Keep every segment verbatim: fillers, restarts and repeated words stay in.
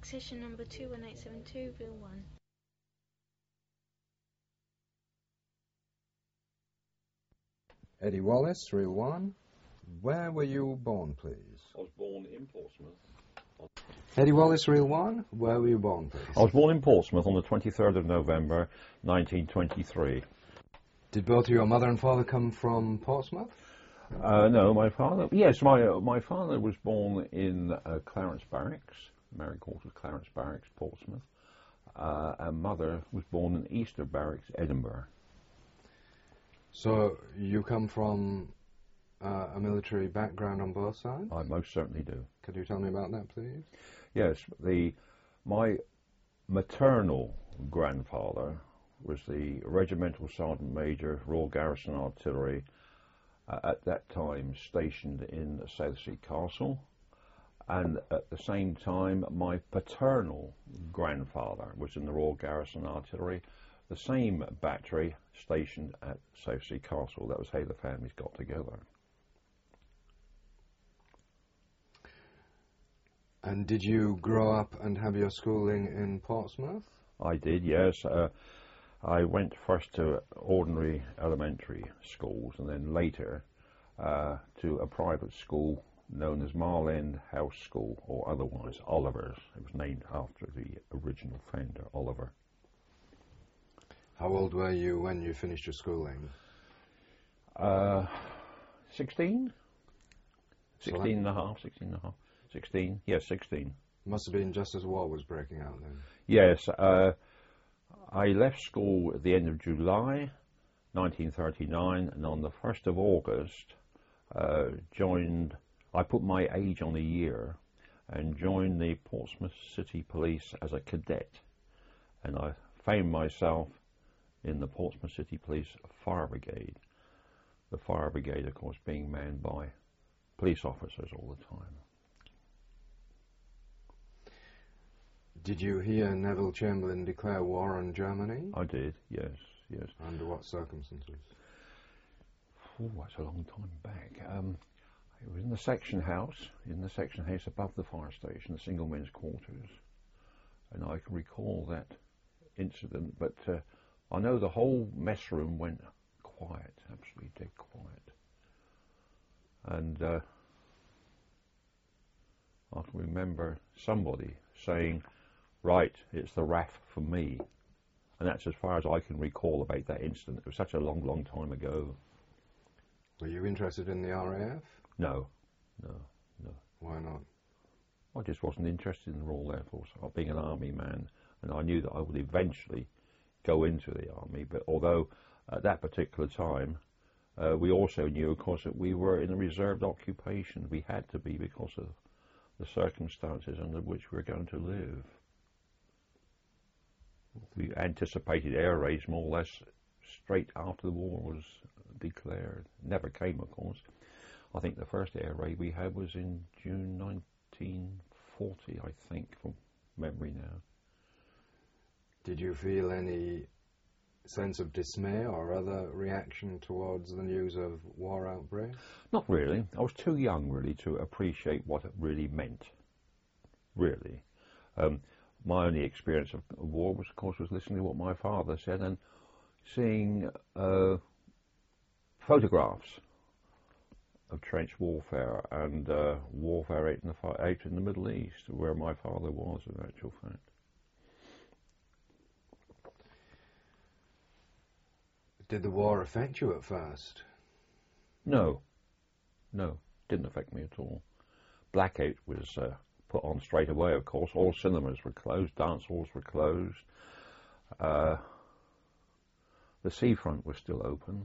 Accession number two one eight seven two, Bill one. Eddie Wallace, Reel one. Where were you born, please? I was born in Portsmouth. Eddie Wallace, Reel one. Where were you born, please? I was born in Portsmouth on the twenty-third of November, nineteen twenty-three. Did both your mother and father come from Portsmouth? Uh, no, my father... Yes, my uh, my father was born in uh, Clarence Barracks, Mary Quarters Clarence Barracks, Portsmouth. Uh, and mother was born in Easter Barracks, Edinburgh. So you come from uh, a military background on both sides? I most certainly do. Could you tell me about that, please? Yes, the my maternal grandfather was the Regimental Sergeant Major, Royal Garrison Artillery, uh, at that time stationed in Southsea Castle. And at the same time, my paternal grandfather was in the Royal Garrison Artillery, the same battery stationed at Southsea Castle. That was how the families got together. And did you grow up and have your schooling in Portsmouth? I did, yes. Uh, I went first to ordinary elementary schools and then later uh, to a private school known as Mile End House School, or otherwise Oliver's. It was named after the original founder, Oliver. How old were you when you finished your schooling? Uh, sixteen? So sixteen and a half, sixteen and a half. sixteen, yes, sixteen. Must have been just as war was breaking out then. Yes, uh, I left school at the end of July nineteen thirty-nine, and on the first of August uh, joined, I put my age on a year, and joined the Portsmouth City Police as a cadet. And I found myself in the Portsmouth City Police Fire Brigade. The Fire Brigade, of course, being manned by police officers all the time. Did you hear Neville Chamberlain declare war on Germany? I did, yes, yes. Under what circumstances? Oh, that's a long time back. Um, it was in the section house, in the section house above the fire station, the single men's quarters. And I can recall that incident, but uh, I know the whole mess room went quiet, absolutely dead quiet. And uh, I can remember somebody saying, right, it's the R A F for me. And that's as far as I can recall about that incident. It was such a long, long time ago. Were you interested in the R A F? No, no, no. Why not? I just wasn't interested in the Royal Air Force. I being an army man, and I knew that I would eventually go into the army. But although at that particular time, uh, we also knew, of course, that we were in a reserved occupation. We had to be because of the circumstances under which we were going to live. We anticipated air raids more or less straight after the war was declared. Never came, of course. I think the first air raid we had was in June nineteen forty, I think, from memory now. Did you feel any sense of dismay or other reaction towards the news of war outbreak? Not really. I was too young, really, to appreciate what it really meant. Really. Um, my only experience of war was, of course, was listening to what my father said and seeing uh, photographs of trench warfare and uh, warfare out in, the, out in the Middle East, where my father was, in actual fact. Did the war affect you at first? No, no, didn't affect me at all. Blackout was uh, put on straight away, of course. All cinemas were closed, dance halls were closed. Uh, the seafront was still open.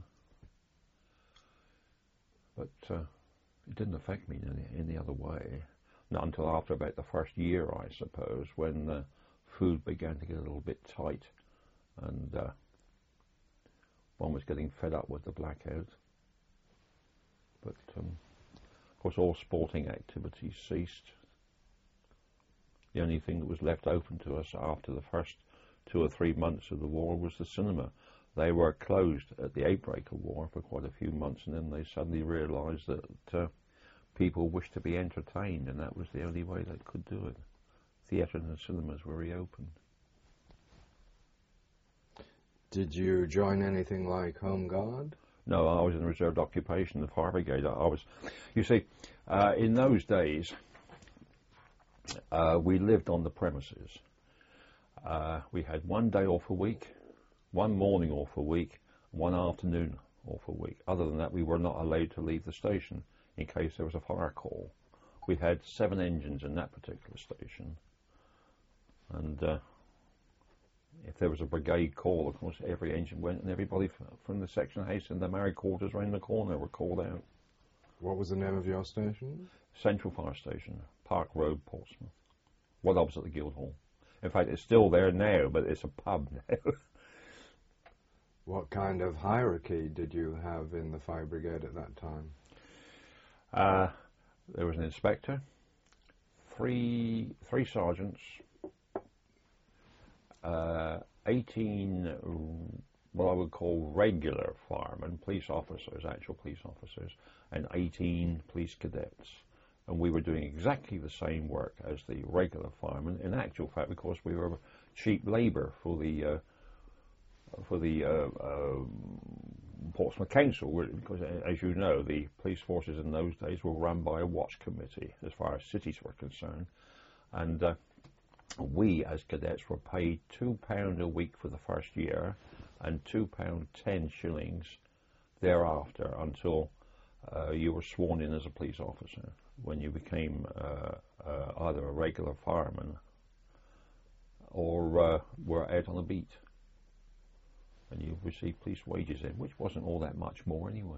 But uh, it didn't affect me in any, any other way. Not until after about the first year, I suppose, when uh, food began to get a little bit tight and uh, one was getting fed up with the blackout. But, um, of course, all sporting activities ceased. The only thing that was left open to us after the first two or three months of the war was the cinema. They were closed at the outbreak of war for quite a few months, and then they suddenly realised that uh, people wished to be entertained, and that was the only way they could do it. theatres and cinemas were reopened. Did you join anything like Home Guard? No, I was in reserved occupation, the fire brigade. I was, you see, uh, in those days, uh, we lived on the premises. Uh, we had one day off a week, one morning off a week, one afternoon off a week. Other than that, we were not allowed to leave the station in case there was a fire call. We had seven engines in that particular station, and uh, if there was a brigade call, of course, every engine went, and everybody f from the section house and the married quarters around the corner were called out. What was the name of your station? Central Fire Station, Park Road, Portsmouth. Well, opposite the Guildhall. In fact, it's still there now, but it's a pub now. What kind of hierarchy did you have in the fire brigade at that time? Uh, there was an inspector, three three sergeants, uh, eighteen what I would call regular firemen, police officers, actual police officers, and eighteen police cadets. And we were doing exactly the same work as the regular firemen. In actual fact, because we were cheap labour for the uh, for the uh, uh, Portsmouth Council, because, as you know, the police forces in those days were run by a watch committee as far as cities were concerned, and uh, we as cadets were paid two pound a week for the first year and two pound ten shillings thereafter until uh, you were sworn in as a police officer, when you became uh, uh, either a regular fireman or uh, were out on the beat. And you received police wages in, which wasn't all that much more anyway.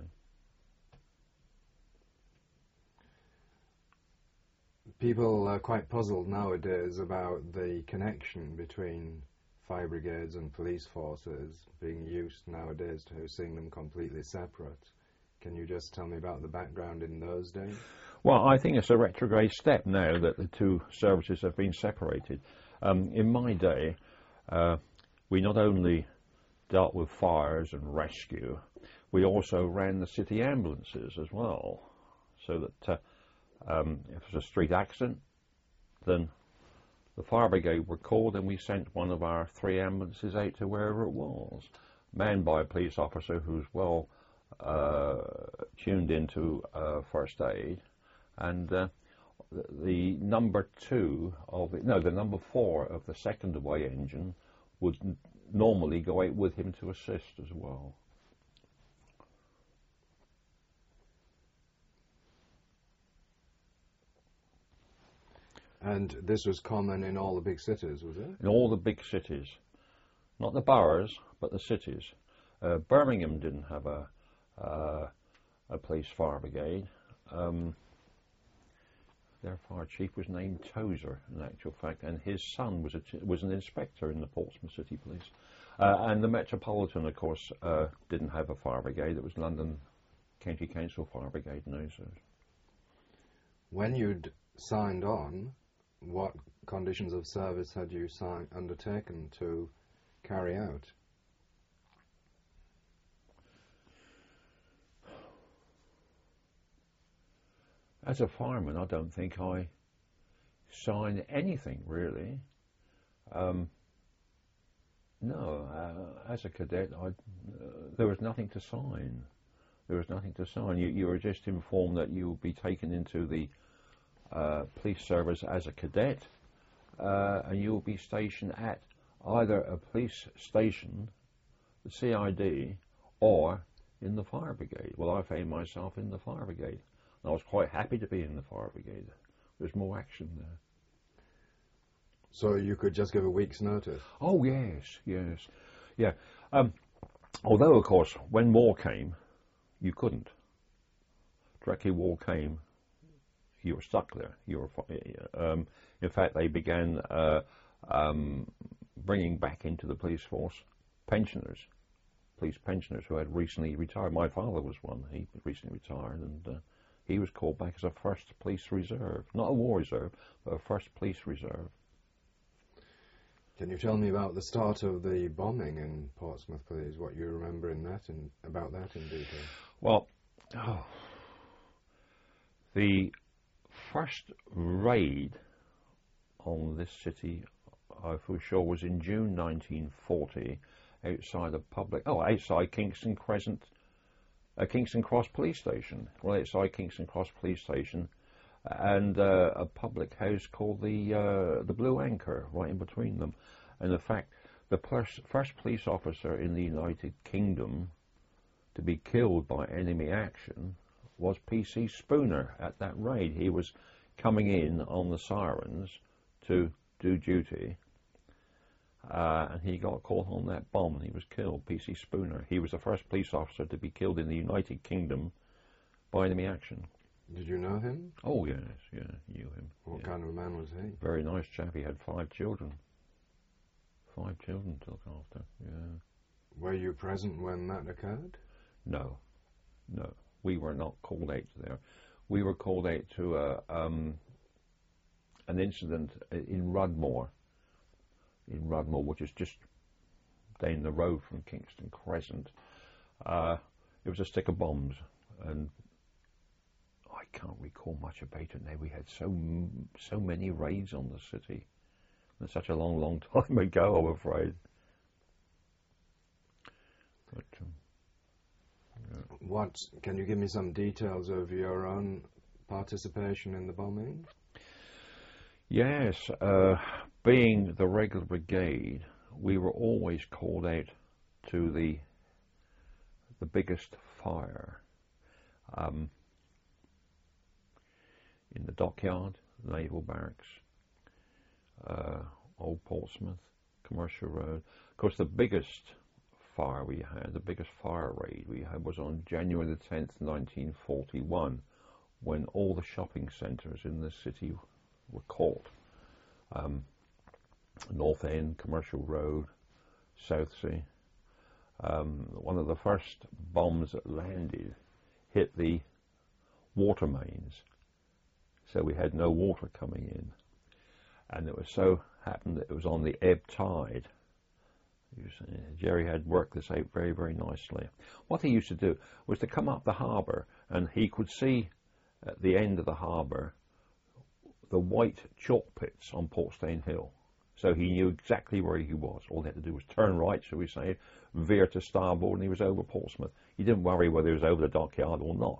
People are quite puzzled nowadays about the connection between fire brigades and police forces, being used nowadays to seeing them completely separate. Can you just tell me about the background in those days? Well, I think it's a retrograde step now that the two services have been separated. Um, in my day, uh, we not only dealt with fires and rescue, we also ran the city ambulances as well, so that uh, um, if there was a street accident, then the fire brigade were called and we sent one of our three ambulances out to wherever it was, manned by a police officer who's well uh, tuned into uh, first aid, and uh, the, the number two of the, no, the number four of the second away engine would n normally go out with him to assist as well. And this was common in all the big cities, was it? In all the big cities, not the boroughs, but the cities. Uh, Birmingham didn't have a uh, a police fire brigade. Um, their fire chief was named Tozer, in actual fact, and his son was a was an inspector in the Portsmouth City Police. Uh, and the Metropolitan, of course, uh, didn't have a fire brigade. It was London County Council Fire Brigade in those days. When you'd signed on, what conditions of service had you sign undertaken to carry out? As a fireman, I don't think I signed anything, really. Um, no, uh, as a cadet, I, uh, there was nothing to sign. There was nothing to sign. You, you were just informed that you would be taken into the uh, police service as a cadet, uh, and you will be stationed at either a police station, the C I D, or in the fire brigade. Well, I found myself in the fire brigade. I was quite happy to be in the fire brigade. There's more action there. So you could just give a week's notice? Oh, yes, yes. Yeah. Um, although, of course, when war came, you couldn't. Directly war came, you were stuck there. You were, um, in fact, they began uh, um, bringing back into the police force pensioners, police pensioners who had recently retired. My father was one. He recently retired, and uh, he was called back as a first police reserve. Not a war reserve, but a first police reserve. Can you tell me about the start of the bombing in Portsmouth, please? What you remember in that and about that in detail? Well, oh, the first raid on this city, I for sure, was in June nineteen forty, outside a public, oh, outside Kingston Crescent, uh, Kingston Cross Police Station, well, outside Kingston Cross Police Station, and uh, a public house called the uh, the Blue Anchor, right in between them. And in fact, the pers- first police officer in the United Kingdom to be killed by enemy action was P C Spooner at that raid. He was coming in on the sirens to do duty, uh, and he got caught on that bomb and he was killed. P C Spooner. He was the first police officer to be killed in the United Kingdom by enemy action. Did you know him? Oh yes, yeah, knew him. What yeah. kind of a man was he? Very nice chap. He had five children. Five children to look after. Yeah. Were you present when that occurred? No, no. We were not called out there. We were called out to a, um, an incident in Rudmore, in Rudmore, which is just down the road from Kingston Crescent. Uh, it was a stick of bombs, and I can't recall much about it now. We had so so many raids on the city. It's such a long, long time ago, I'm afraid. But, um, yeah. What, can you give me some details of your own participation in the bombing? Yes, uh, being the regular brigade, we were always called out to the the biggest fire. Um, in the dockyard, Naval Barracks, uh, Old Portsmouth, Commercial Road. Of course, the biggest fire we had, the biggest fire raid we had was on January the tenth, nineteen forty-one, when all the shopping centres in the city were caught. Um, North End, Commercial Road, Southsea. Um, one of the first bombs that landed hit the water mains, so we had no water coming in. And it was so happened that it was on the ebb tide. Jerry had worked this out very, very nicely. What he used to do was to come up the harbour, and he could see at the end of the harbour the white chalk pits on Portstane Hill. So he knew exactly where he was. All he had to do was turn right, shall we say, veer to starboard, and he was over Portsmouth. He didn't worry whether he was over the dockyard or not.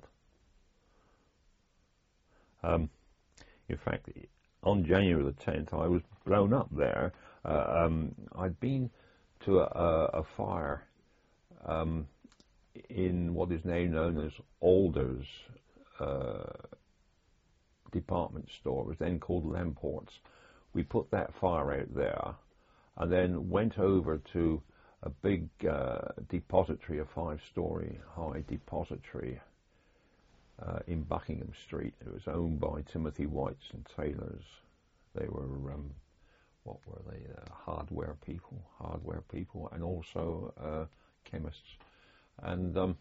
Um, in fact, on January the tenth, I was blown up there. Uh, um, I'd been to a, a fire um, in what is now known as Alders uh, department store. It was then called Lamports. We put that fire out there and then went over to a big uh, depository, a five-storey high depository uh, in Buckingham Street. It was owned by Timothy Whites and Taylors. They were, um, what were they, uh, hardware people, hardware people, and also uh, chemists. And um,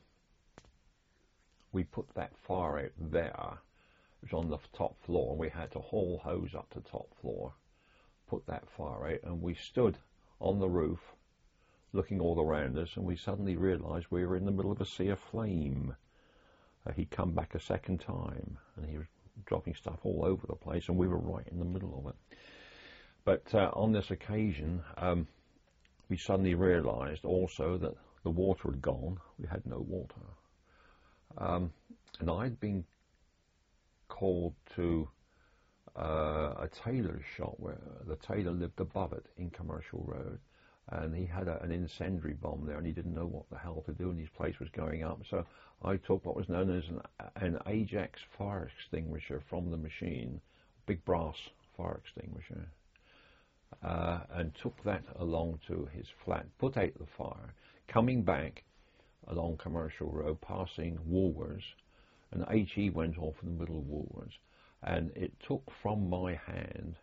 we put that fire out there. It was on the top floor, and we had to haul hose up to the top floor, put that fire out, and we stood on the roof looking all around us, and we suddenly realised we were in the middle of a sea of flame. Uh, he'd come back a second time, and he was dropping stuff all over the place, and we were right in the middle of it. But uh, on this occasion, um, we suddenly realised also that the water had gone. We had no water. Um, and I'd been called to uh, a tailor's shop where the tailor lived above it in Commercial Road, and he had a, an incendiary bomb there, and he didn't know what the hell to do, and his place was going up. So I took what was known as an, an Ajax fire extinguisher from the machine, big brass fire extinguisher, uh, and took that along to his flat, put out the fire, coming back along Commercial Road, passing Woolworths, and H E went off in the middle of Woolworths, and it took from my hand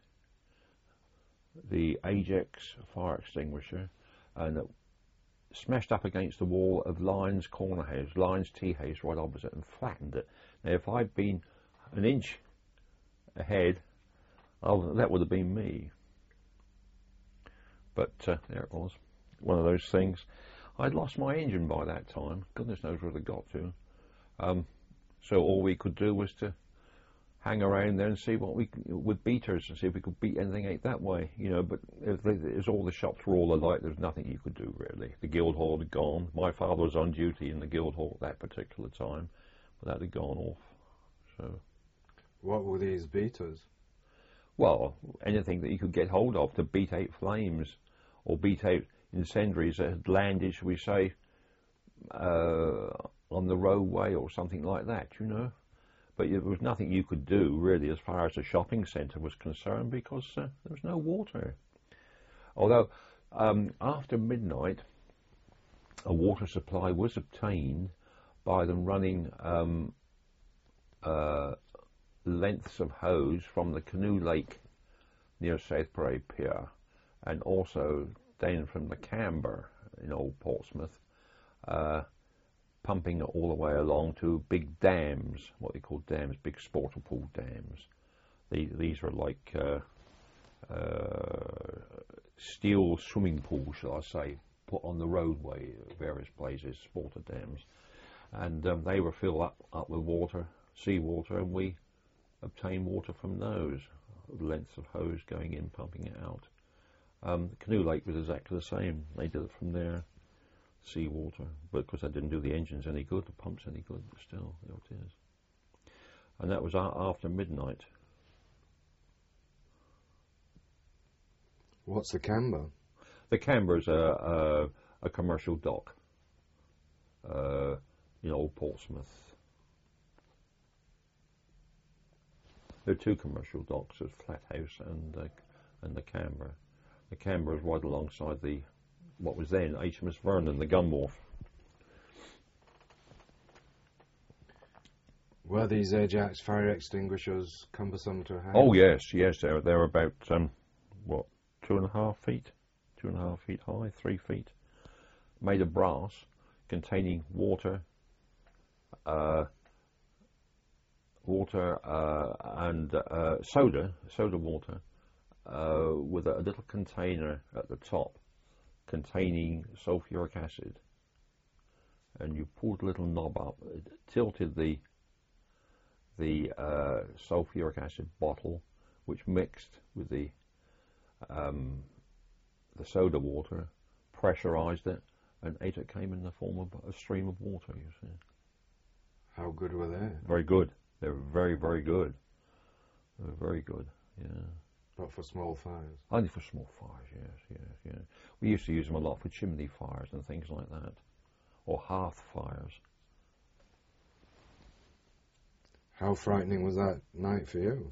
the Ajax fire extinguisher, and it smashed up against the wall of Lyons Corner House, Lyons Tea House right opposite, and flattened it. Now, if I'd been an inch ahead, oh, that would have been me. But uh, there it was, one of those things. I'd lost my engine by that time. Goodness knows where it got to. Um, so all we could do was to hang around there and see what we c- with beaters and see if we could beat anything out that way, you know. But if the- as all the shops were all alike, there's nothing you could do really. The Guildhall had gone. My father was on duty in the Guildhall at that particular time, but that had gone off. So, What were these beaters? well, anything that you could get hold of to beat out flames or beat out incendiaries that had landed, shall we say, uh, on the roadway or something like that, you know. But there was nothing you could do, really, as far as the shopping centre was concerned, because uh, there was no water. Although, um, after midnight, a water supply was obtained by them running um, uh, lengths of hose from the Canoe Lake near South Parade Pier, and also down from the Camber in Old Portsmouth, uh, pumping it all the way along to big dams, what they call dams, big sportable dams. These, these are like uh, uh, steel swimming pools, shall I say, put on the roadway at various places, sporter dams. And um, they were filled up, up with water, seawater, and we obtained water from those, lengths of hose going in, pumping it out. Um, Canoe Lake was exactly the same. They did it from there. Seawater, but of course that didn't do the engines any good, the pumps any good, but still, there it is. And that was a- after midnight. What's the Camber? The Camber's a, a, a commercial dock uh, in Old Portsmouth. There are two commercial docks, there's Flathouse and, uh, and the Camber. The Camber is right alongside the what was then H M S Vernon, the gun wharf. Were these Ajax fire extinguishers cumbersome to have? Oh yes, yes, they're they're about um, what two and a half feet, two and a half feet high, three feet, made of brass, containing water, uh, water uh, and uh, soda, soda water, uh, with a, a little container at the top containing sulfuric acid, and you pulled a little knob up, it tilted the the uh, sulfuric acid bottle, which mixed with the um, the soda water, pressurized it, and out it came in the form of a stream of water. You see, How good were they? very good. They were very, very good. They were very good. Yeah. But for small fires. Only for small fires, yes, yes, yes. We used to use them a lot for chimney fires and things like that, or hearth fires. How frightening was that night for you?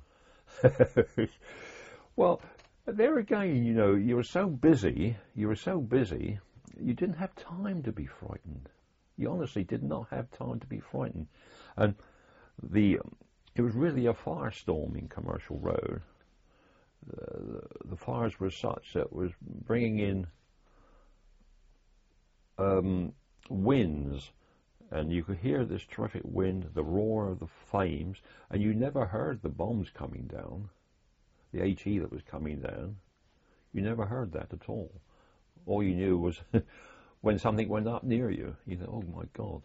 Well, there again, you know, you were so busy, you were so busy, you didn't have time to be frightened. You honestly did not have time to be frightened. And the it was really a firestorm in Commercial Road. Uh, the fires were such that it was bringing in um, winds, and you could hear this terrific wind, the roar of the flames, and you never heard the bombs coming down, the HE that was coming down. You never heard that at all. All you knew was when something went up near you, you thought, oh my God.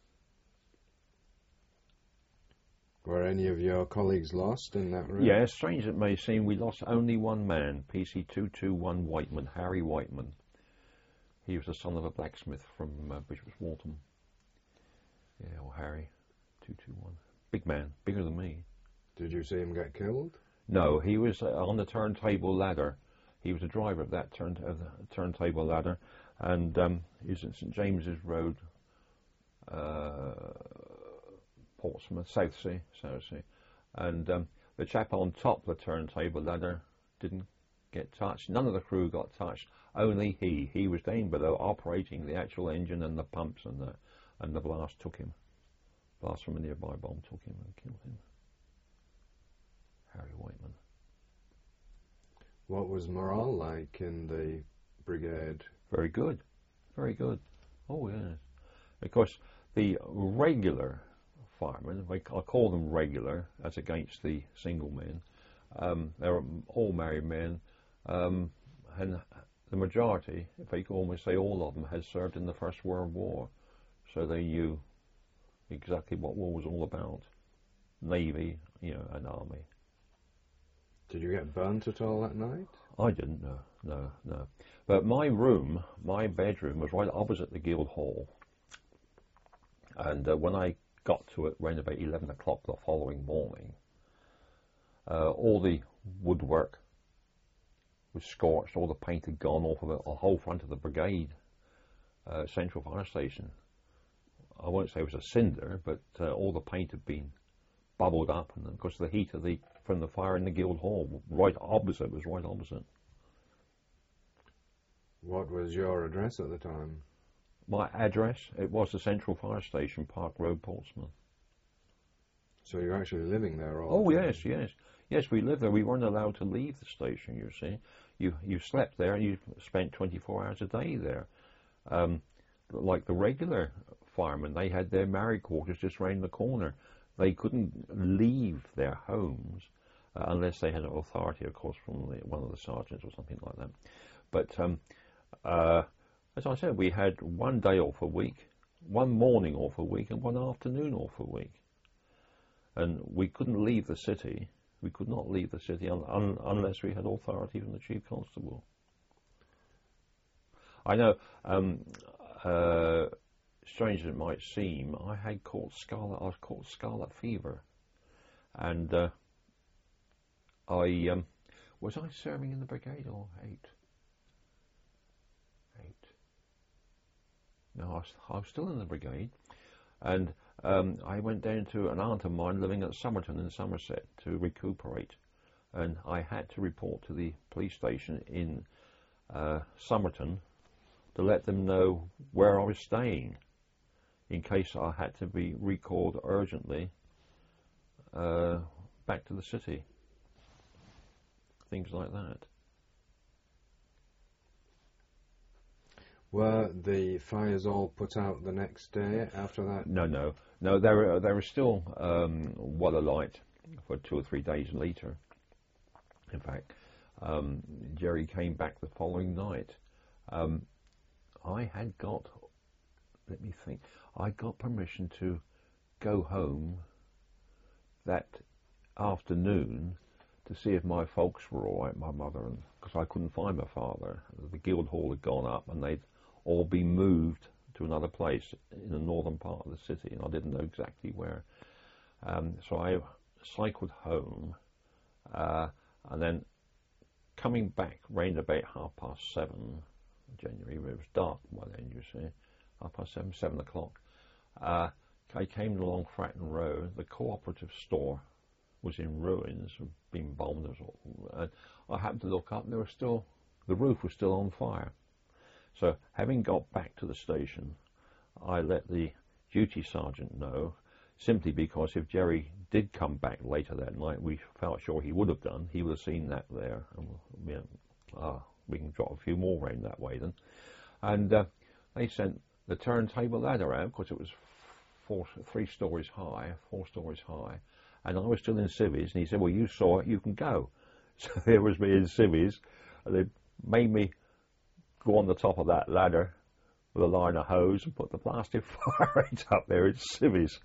Were any of your colleagues lost in that room? Yeah, strange as it may seem, we lost only one man, P C two two one Whiteman, Harry Whiteman. He was the son of a blacksmith from uh, Bishop's Waltham. Yeah, or Harry, two two one. Big man, bigger than me. Did you see him get killed? No, he was uh, on the turntable ladder. He was a driver of that turn of the turntable ladder, and um, he was at St James's Road, uh, Portsmouth, Southsea, Southsea, and um, the chap on top of the turntable ladder didn't get touched. None of the crew got touched. Only he. He was down below operating the actual engine and the pumps, and the and the blast took him. Blast from a nearby bomb took him and killed him. Harry Whiteman. What was morale like in the brigade? Very good, very good. Oh yes. Of course, the regular firemen, I call them regular as against the single men. Um, they're all married men, um, and the majority, if I could almost say all of them, had served in the First World War, so they knew exactly what war was all about. Navy, you know, an army. Did you get burnt at all that night? I didn't, no, no, no. But my room, my bedroom, was right opposite the Guildhall. And uh, when I got to it around about eleven o'clock the following morning, uh, all the woodwork was scorched, all the paint had gone off of it, the whole front of the brigade, uh, central fire station. I won't say it was a cinder, but uh, all the paint had been bubbled up, and of course the heat of the from the fire in the Guildhall, right opposite, was right opposite. What was your address at the time? My address, it was the Central Fire Station, Park Road, Portsmouth. So you're actually living there all Oh the time? yes, yes, yes. We lived there. We weren't allowed to leave the station. You see, you you slept there, and you spent twenty-four hours a day there. Um, like the regular firemen, they had their married quarters just round the corner. They couldn't leave their homes uh, unless they had authority, of course, from the, one of the sergeants or something like that. But um, uh, as I said, we had one day off a week, one morning off a week, and one afternoon off a week. And we couldn't leave the city. We could not leave the city un un unless we had authority from the chief constable. I know, um, uh, strange as it might seem, I had caught scarlet. I was caught scarlet fever, and uh, I um, was I serving in the brigade or eight? Eight. No, I was, I was still in the brigade, and um, I went down to an aunt of mine living at Somerton in Somerset to recuperate, and I had to report to the police station in uh, Somerton to let them know where I was staying, in case I had to be recalled urgently uh, back to the city. Things like that. Were the fires all put out the next day after that? No, no, no. They were they were still um, well alight for two or three days later. In fact, um, Jerry came back the following night. Um, I had got, let me think, I got permission to go home that afternoon to see if my folks were all right, my mother, and because I couldn't find my father. The Guildhall had gone up, and they'd all been moved to another place in the northern part of the city, and I didn't know exactly where. Um, so I cycled home, uh, and then coming back round about half past seven, January, it was dark by then, you see, half past seven, seven o'clock. Uh, I came along Fratton Road. The cooperative store was in ruins, been bombed, and I happened to look up, and there was still, the roof was still on fire. So, having got back to the station, I let the duty sergeant know, simply because if Jerry did come back later that night, we felt sure he would have done, he would have seen that there, and you know, ah, we can drop a few more round that way then. And uh, they sent the turntable ladder out, because it was four, three stories high, four stories high, and I was still in civvies, and he said, well, you saw it, you can go. So there was me in civvies, and they made me go on the top of that ladder with a line of hose and put the plastic fire rate up there in civvies.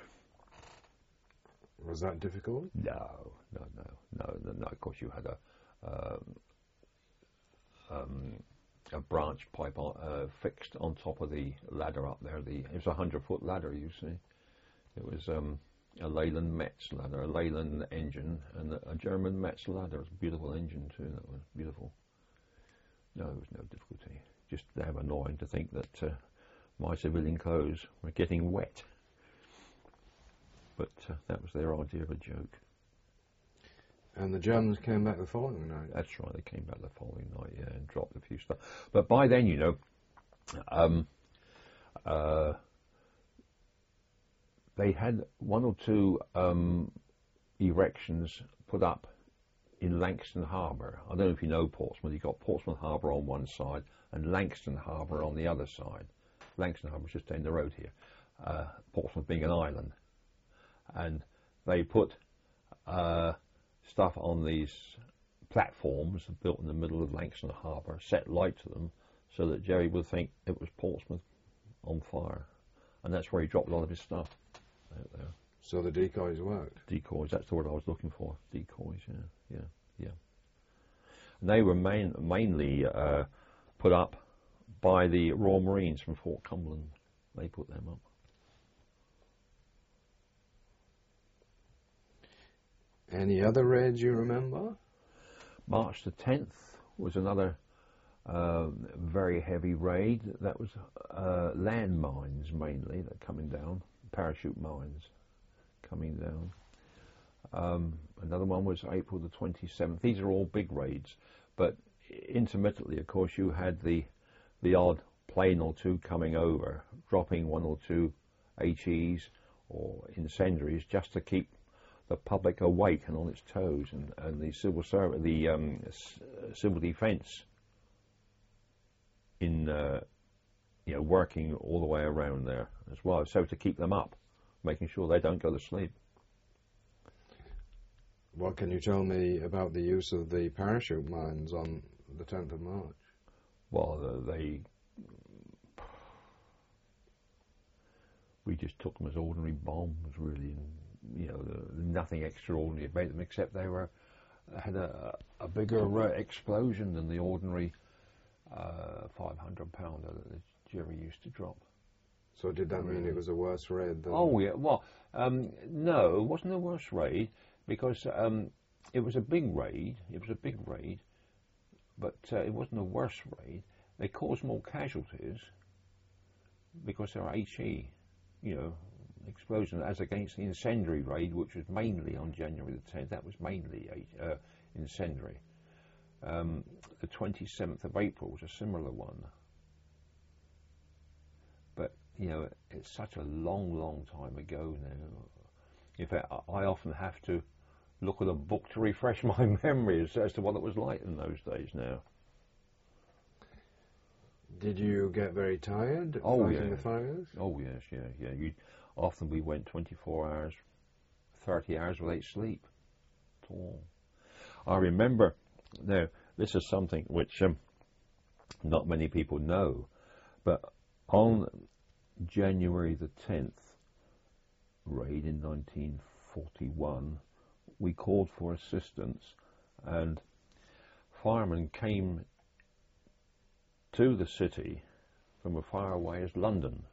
Was that difficult? No, no, no, no, no, no. Of course, you had a um, um, a branch pipe on, uh, fixed on top of the ladder up there. The it was a hundred foot ladder, you see. It was um, a Leyland Metz ladder, a Leyland engine, and a, a German Metz ladder. It was a beautiful engine too. That was beautiful. No, there was no difficulty. Just damn annoying to think that uh, my civilian clothes were getting wet. But uh, that was their idea of a joke. And the Germans came back the following night? That's right, they came back the following night, yeah, and dropped a few stuff. But by then, you know, um, uh, they had one or two um, erections put up in Langstone Harbour. I don't know if you know Portsmouth. You've got Portsmouth Harbour on one side and Langstone Harbour on the other side. Langstone Harbour is just down the road here, uh, Portsmouth being an island. And they put uh, stuff on these platforms built in the middle of Langstone Harbour, set light to them, so that Jerry would think it was Portsmouth on fire. And that's where he dropped a lot of his stuff out there. So the decoys worked. Decoys, that's the word I was looking for. Decoys, yeah, yeah, yeah. And they were main, mainly uh, put up by the Royal Marines from Fort Cumberland. They put them up. Any other raids you remember? March the tenth was another uh, very heavy raid. That was uh, land mines mainly that coming down, parachute mines coming down. Um, another one was April the twenty-seventh. These are all big raids, but intermittently, of course, you had the the odd plane or two coming over, dropping one or two H Es or incendiaries just to keep the public awake and on its toes, and, and the civil service, the um, civil defence, in uh, you know, working all the way around there as well. So to keep them up, making sure they don't go to sleep. What can you tell me about the use of the parachute mines on the tenth of March? Well, uh, they we just took them as ordinary bombs, really. And, you know, the, nothing extraordinary about them except they were had a, a bigger uh, explosion than the ordinary uh, five hundred pounder that the Jerry used to drop. So did that mean it was a worse raid than... Oh yeah, well, um, no, it wasn't a worse raid because um, it was a big raid. It was a big raid, but uh, it wasn't a worse raid. They caused more casualties because they were H E, you know, explosion, as against the incendiary raid, which was mainly on January the tenth. That was mainly uh, incendiary. Um, the twenty-seventh of April was a similar one. But, you know, it's such a long, long time ago now. In fact, I often have to look at a book to refresh my memories as to what it was like in those days now. Did you get very tired oh, fighting yeah. the fires? Oh, yes, yeah, yeah. You often we went twenty-four hours, thirty hours without sleep at all. I remember, now, this is something which um, not many people know, but on January the tenth raid in nineteen forty-one, we called for assistance, and firemen came to the city from as far away as London,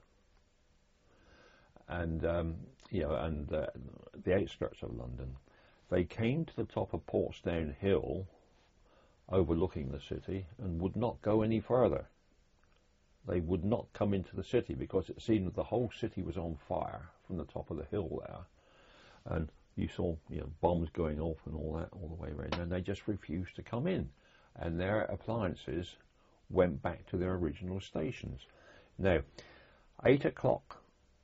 and um, you know, and uh, the outskirts of London. They came to the top of Portsdown Hill, overlooking the city, and would not go any further. They would not come into the city because it seemed that the whole city was on fire from the top of the hill there, and you saw, you know, bombs going off and all that all the way around, and they just refused to come in, and their appliances went back to their original stations. Now, eight o'clock,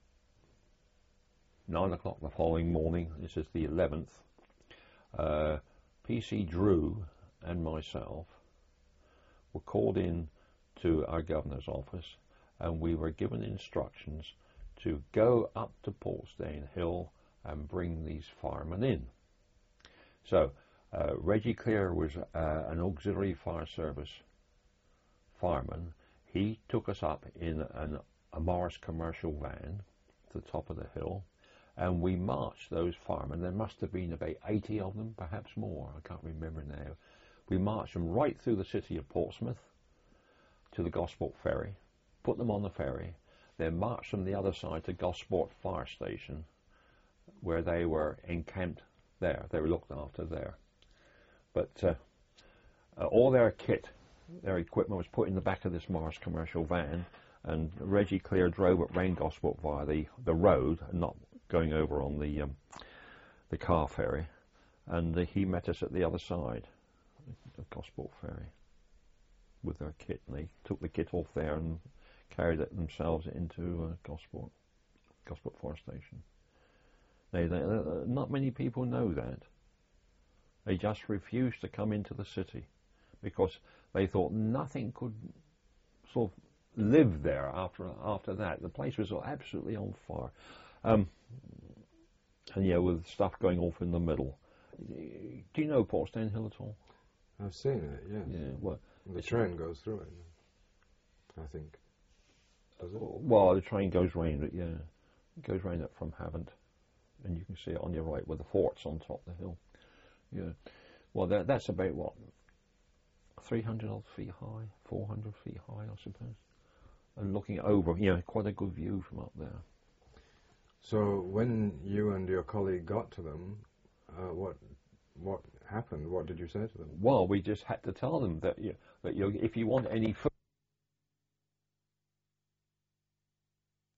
nine o'clock the following morning, this is the eleventh, uh, P C Drew and myself were called in to our governor's office, and we were given instructions to go up to Portsdown Hill and bring these firemen in. So, uh, Reggie Clear was uh, an auxiliary fire service fireman. He took us up in an, a Morris commercial van to the top of the hill, and we marched those firemen. There must have been about eighty of them, perhaps more, I can't remember now. We marched them right through the city of Portsmouth to the Gosport Ferry, put them on the ferry, then marched them the other side to Gosport Fire Station, where they were encamped there. They were looked after there. But uh, uh, all their kit, their equipment was put in the back of this Morris commercial van, and Reggie Clear drove it round Gosport via the, the road, and not going over on the um, the car ferry, and uh, he met us at the other side of Gosport Ferry with their kit, and they took the kit off there and carried it themselves into uh, Gosport, Gosport Fire Station. They, they, uh, not many people know that. They just refused to come into the city because they thought nothing could sort of live there after after that. The place was absolutely on fire. Um, and yeah, with stuff going off in the middle. Do you know Portsdown Hill at all? I've seen it, yes. Yeah, well, the train goes through it, I think. Does it? Well, the train goes round it, yeah. It goes round it from Havant. and you can see it on your right with the forts on top of the hill. Yeah. Well, that, that's about what, three hundred odd feet high, four hundred feet high, I suppose. And looking over, you know, quite a good view from up there. So when you and your colleague got to them, uh, what what happened? What did you say to them? Well, we just had to tell them that you, that you, if you want any food,